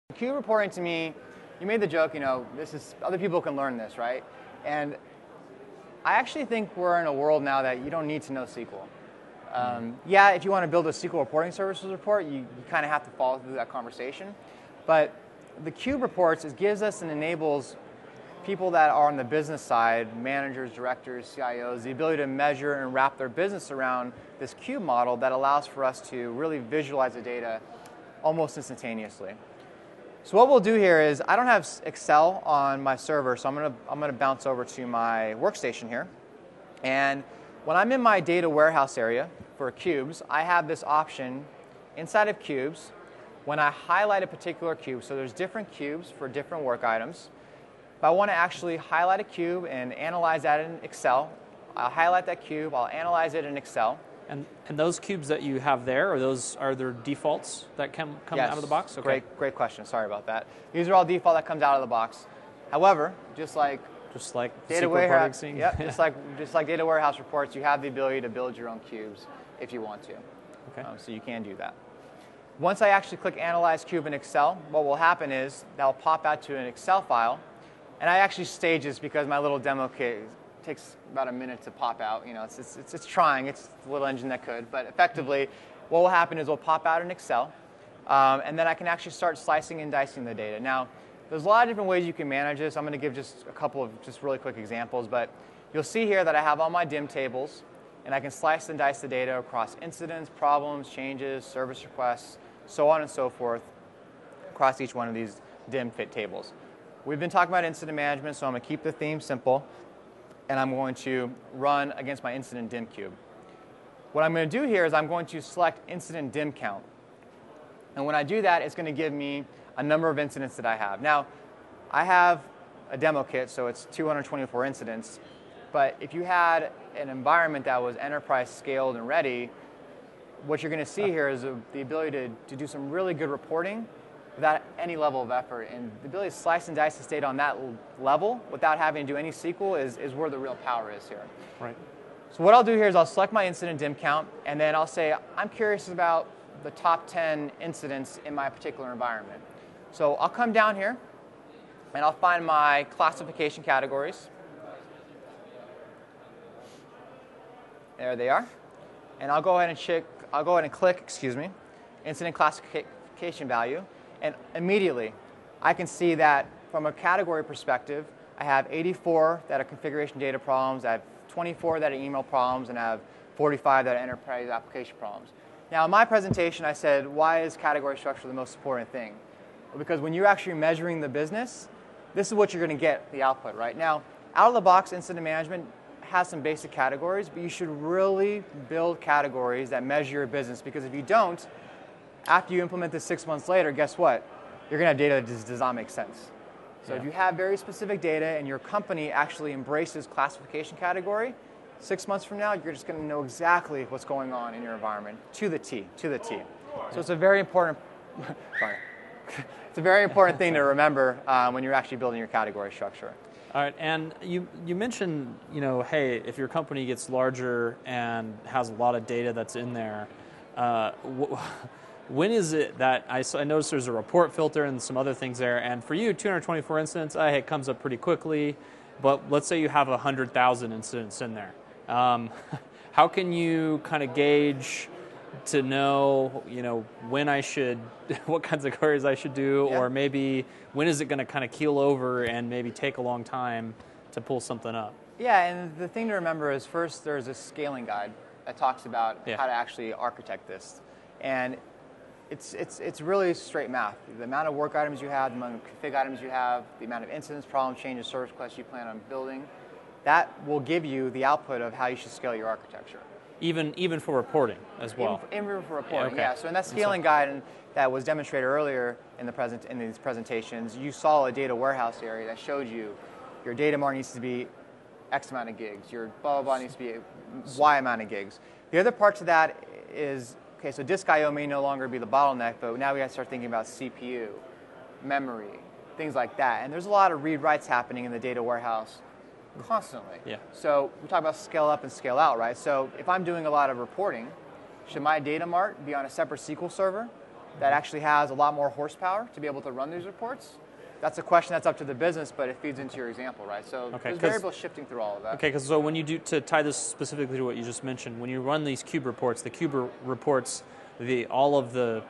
Cube reporting to me, you made the joke, this is, other people can learn this, right? And I actually think we're in a world now that you don't need to know SQL. Yeah, if you want to build a SQL reporting services report, you kind of have to follow through that conversation. But the Cube reports, it gives us and enables people that are on the business side, managers, directors, CIOs, the ability to measure and wrap their business around this Cube model that allows for us to really visualize the data almost instantaneously. So what we'll do here is, I don't have Excel on my server, so I'm gonna bounce over to my workstation here. And when I'm in my data warehouse area for cubes, I have this option inside of cubes. When I highlight a particular cube, so there's different cubes for different work items. If I want to actually highlight a cube and analyze that in Excel, I'll highlight that cube, I'll analyze it in Excel. And those cubes that you have there, are there defaults that come Yes. out of the box? Okay. Great question. Sorry about that. These are all default that comes out of the box. However, just like data warehouse, yep, just like data warehouse reports, you have the ability to build your own cubes if you want to. Okay. So you can do that. Once I actually click Analyze Cube in Excel, what will happen is that'll pop out to an Excel file, and I actually stage this because my little demo kit takes about a minute to pop out. It's trying. It's the little engine that could. But effectively, what will happen is it'll pop out in Excel, and then I can actually start slicing and dicing the data. Now, there's a lot of different ways you can manage this. I'm going to give just a couple of really quick examples. But you'll see here that I have all my DIM tables, and I can slice and dice the data across incidents, problems, changes, service requests, so on and so forth, across each one of these DIM fit tables. We've been talking about incident management, so I'm going to keep the theme simple. And I'm going to run against my incident DIM cube. What I'm going to do here is I'm going to select incident DIM count. And when I do that, it's going to give me a number of incidents that I have. Now, I have a demo kit, so it's 224 incidents. But if you had an environment that was enterprise scaled and ready, what you're going to see here is the ability to do some really good reporting without any level of effort. And the ability to slice and dice this data on that level without having to do any SQL is where the real power is here. Right. So what I'll do here is I'll select my incident DIM count, and then I'll say, I'm curious about the top 10 incidents in my particular environment. So I'll come down here, and I'll find my classification categories. There they are. And I'll go ahead and click, incident classification value. And immediately, I can see that from a category perspective, I have 84 that are configuration data problems, I have 24 that are email problems, and I have 45 that are enterprise application problems. Now, in my presentation, I said, why is category structure the most important thing? Well, because when you're actually measuring the business, this is what you're going to get, the output, right? Now, out of the box, incident management has some basic categories, but you should really build categories that measure your business, because if you don't, after you implement this 6 months later, guess what? You're going to have data that just does not make sense. So if you have very specific data and your company actually embraces classification category, 6 months from now, you're just going to know exactly what's going on in your environment to the T. So it's a very important, it's a very important thing to remember when you're actually building your category structure. All right, and you mentioned, hey, if your company gets larger and has a lot of data that's in there, when is it that I noticed there's a report filter and some other things there, and for you, 224 incidents, it comes up pretty quickly, but let's say you have 100,000 incidents in there. How can you kind of gauge to know, when I should, what kinds of queries I should do, or maybe when is it going to kind of keel over and maybe take a long time to pull something up? Yeah, and the thing to remember is first there's a scaling guide that talks about how to actually architect this. And it's really straight math. The amount of work items you have, the amount of config items you have, the amount of incidents, problems, changes, service requests you plan on building, that will give you the output of how you should scale your architecture. Even for reporting as well? Even for reporting, yeah. So in that scaling guide that was demonstrated earlier in these presentations, you saw a data warehouse area that showed you your data mart needs to be X amount of gigs, your blah, blah, blah needs to be Y amount of gigs. The other part to that is, okay, so disk I/O may no longer be the bottleneck, but now we got to start thinking about CPU, memory, things like that. And there's a lot of read-writes happening in the data warehouse constantly. Yeah. So we talk about scale up and scale out, right? So if I'm doing a lot of reporting, should my data mart be on a separate SQL server? that actually has a lot more horsepower to be able to run these reports, that's a question that's up to the business, but it feeds into your example, right? So there's variables shifting through all of that. Okay, because so when you do, to tie this specifically to what you just mentioned, when you run these cube reports, the cube reports, all of the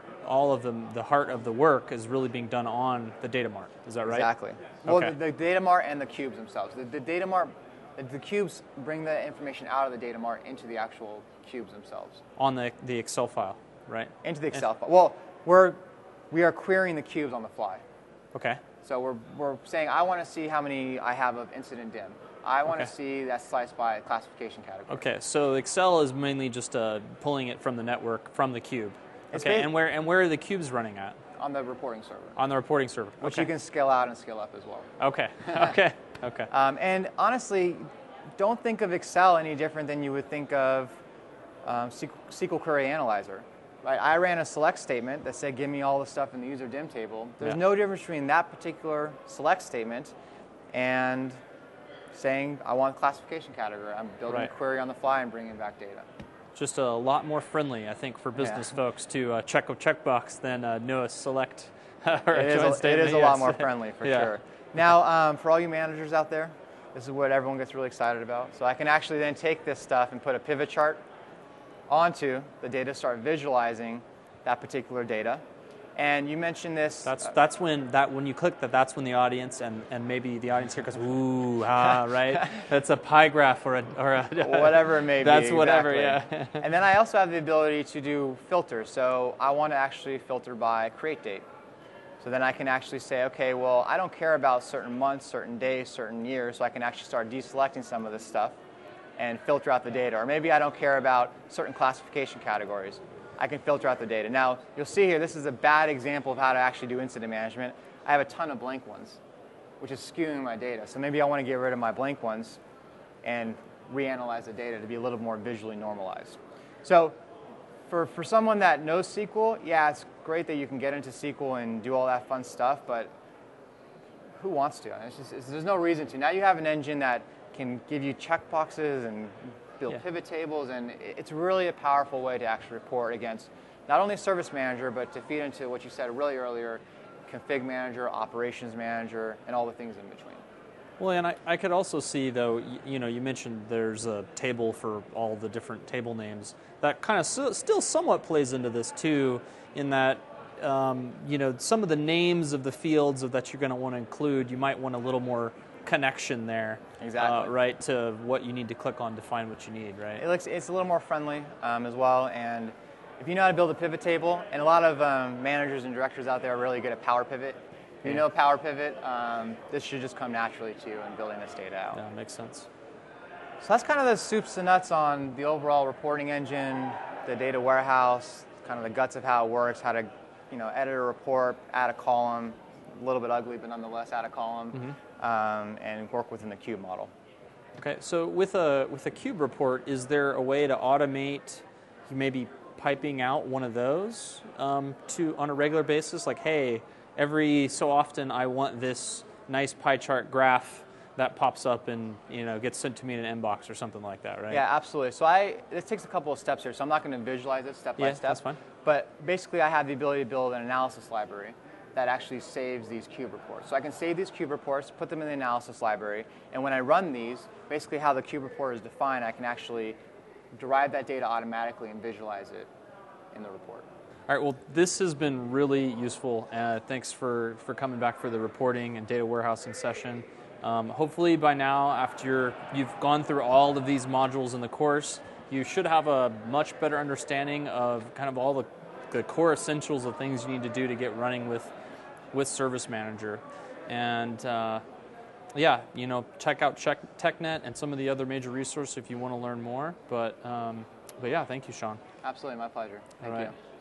heart of the work is really being done on the data mart. Is that right? Exactly. Well, the data mart and the cubes themselves. The data mart, the cubes bring the information out of the data mart into the actual cubes themselves. On the Excel file, right? Into the Excel file. Well, we are querying the cubes on the fly. Okay. So we're saying, I want to see how many I have of incident dim. I want to see that sliced by classification category. Okay, so Excel is mainly just pulling it from the network, from the cube. Okay, and where are the cubes running at? On the reporting server. On the reporting server. Which you can scale out and scale up as well. Okay, okay, okay. And honestly, don't think of Excel any different than you would think of SQL Query Analyzer. Right? I ran a select statement that said, give me all the stuff in the user dim table. There's no difference between that particular select statement and saying, I want classification category. I'm building a query on the fly and bringing back data. Just a lot more friendly, I think, for business folks to check a checkbox than know a select or a joint statement. It is a lot more friendly, for sure. Now, for all you managers out there, this is what everyone gets really excited about. So I can actually then take this stuff and put a pivot chart onto the data, start visualizing that particular data. And you mentioned this. That's when you click that's when the audience and maybe the audience here goes, ooh, right? That's a pie graph or a whatever it may be. That's whatever, yeah. And then I also have the ability to do filters. So I want to actually filter by create date. So then I can actually say, okay, well, I don't care about certain months, certain days, certain years, so I can actually start deselecting some of this stuff and filter out the data. Or maybe I don't care about certain classification categories. I can filter out the data. Now, you'll see here, this is a bad example of how to actually do incident management. I have a ton of blank ones, which is skewing my data. So maybe I want to get rid of my blank ones and reanalyze the data to be a little more visually normalized. So for someone that knows SQL, yeah, it's great that you can get into SQL and do all that fun stuff, but who wants to? There's no reason to. Now you have an engine that can give you checkboxes and build pivot tables, and it's really a powerful way to actually report against not only Service Manager, but to feed into what you said really earlier, Config Manager, Operations Manager, and all the things in between. Well, and I could also see, though, you mentioned there's a table for all the different table names. That kind of still somewhat plays into this, too, in that, some of the names of the fields that you're going to want to include, you might want a little more connection there, right, to what you need to click on to find what you need, right? It's a little more friendly as well, and if you know how to build a pivot table, and a lot of managers and directors out there are really good at Power Pivot. If you know Power Pivot, this should just come naturally to you in building this data out. Yeah, makes sense. So that's kind of the soups and nuts on the overall reporting engine, the data warehouse, kind of the guts of how it works, how to edit a report, add a column, a little bit ugly, but nonetheless add a column, and work within the cube model. Okay, so with a cube report, is there a way to automate maybe piping out one of those on a regular basis? Like, hey, every so often I want this nice pie chart graph that pops up and gets sent to me in an inbox or something like that, right? Yeah, absolutely. So this takes a couple of steps here, so I'm not going to visualize it step by step. That's fine. But basically I have the ability to build an analysis library that actually saves these cube reports. So I can save these cube reports, put them in the analysis library, and when I run these, basically how the cube report is defined, I can actually derive that data automatically and visualize it in the report. All right, well, this has been really useful. Thanks for coming back for the reporting and data warehousing session. Hopefully by now, after you've gone through all of these modules in the course, you should have a much better understanding of kind of all the core essentials of things you need to do to get running with Service Manager. And check out TechNet and some of the other major resources if you want to learn more. But yeah, thank you, Sean. Absolutely, my pleasure. Thank you.